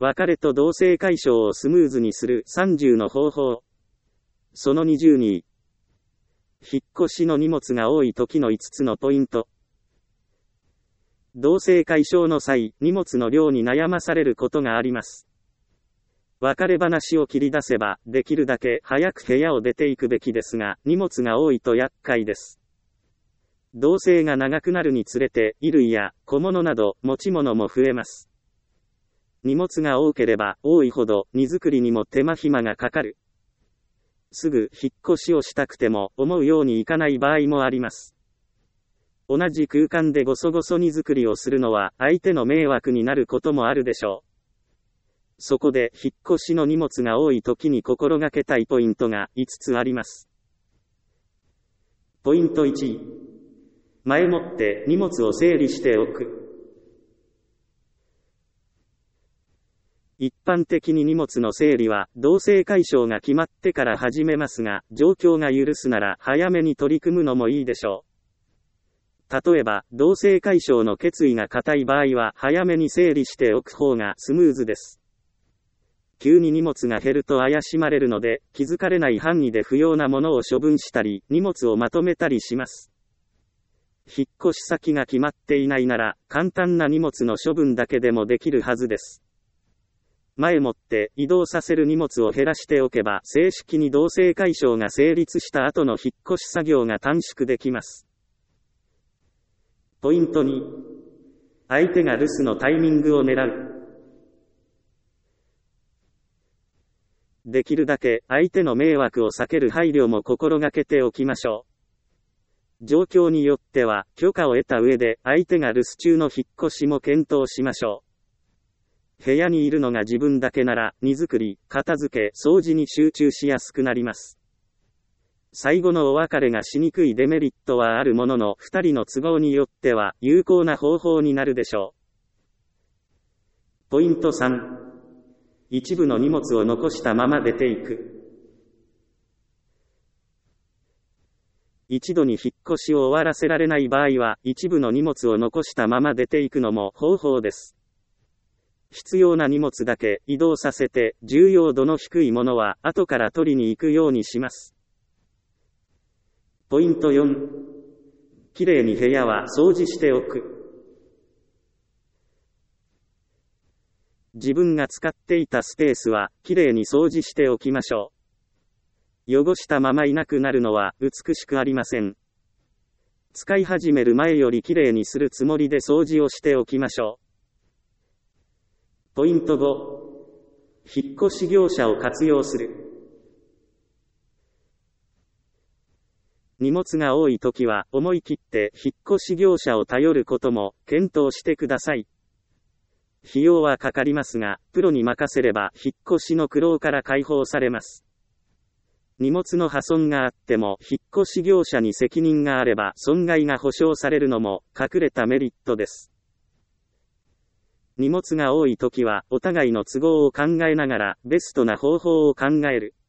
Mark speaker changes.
Speaker 1: 別れと同棲解消をスムーズにする30の方法。その20に、引っ越しの荷物が多い時の5つのポイント。同棲解消の際、荷物の量に悩まされることがあります。別れ話を切り出せば、できるだけ早く部屋を出ていくべきですが、荷物が多いと厄介です。同棲が長くなるにつれて、衣類や小物など持ち物も増えます。荷物が多ければ多いほど荷造りにも手間暇がかかる。すぐ引っ越しをしたくても思うようにいかない場合もあります。同じ空間でごそごそ荷造りをするのは相手の迷惑になることもあるでしょう。そこで引っ越しの荷物が多い時に心がけたいポイントが5つあります。ポイント1、前もって荷物を整理しておく。一般的に荷物の整理は同棲解消が決まってから始めますが、状況が許すなら早めに取り組むのもいいでしょう。例えば、同棲解消の決意が固い場合は早めに整理しておく方がスムーズです。急に荷物が減ると怪しまれるので、気づかれない範囲で不要なものを処分したり、荷物をまとめたりします。引っ越し先が決まっていないなら、簡単な荷物の処分だけでもできるはずです。前もって移動させる荷物を減らしておけば、正式に同棲解消が成立した後の引っ越し作業が短縮できます。ポイント2、相手が留守のタイミングを狙う。できるだけ相手の迷惑を避ける配慮も心がけておきましょう。状況によっては許可を得た上で相手が留守中の引っ越しも検討しましょう。部屋にいるのが自分だけなら、荷造り、片付け、掃除に集中しやすくなります。最後のお別れがしにくいデメリットはあるものの、2人の都合によっては有効な方法になるでしょう。ポイント3、一部の荷物を残したまま出ていく。一度に引っ越しを終わらせられない場合は、一部の荷物を残したまま出ていくのも方法です。必要な荷物だけ移動させて、重要度の低いものは後から取りに行くようにします。ポイント4、きれいに部屋は掃除しておく。自分が使っていたスペースはきれいに掃除しておきましょう。汚したままいなくなるのは美しくありません。使い始める前よりきれいにするつもりで掃除をしておきましょう。ポイント5、引っ越し業者を活用する。荷物が多いときは思い切って引っ越し業者を頼ることも検討してください。費用はかかりますが、プロに任せれば引っ越しの苦労から解放されます。荷物の破損があっても引っ越し業者に責任があれば損害が保証されるのも隠れたメリットです。荷物が多いときはお互いの都合を考えながらベストな方法を考える。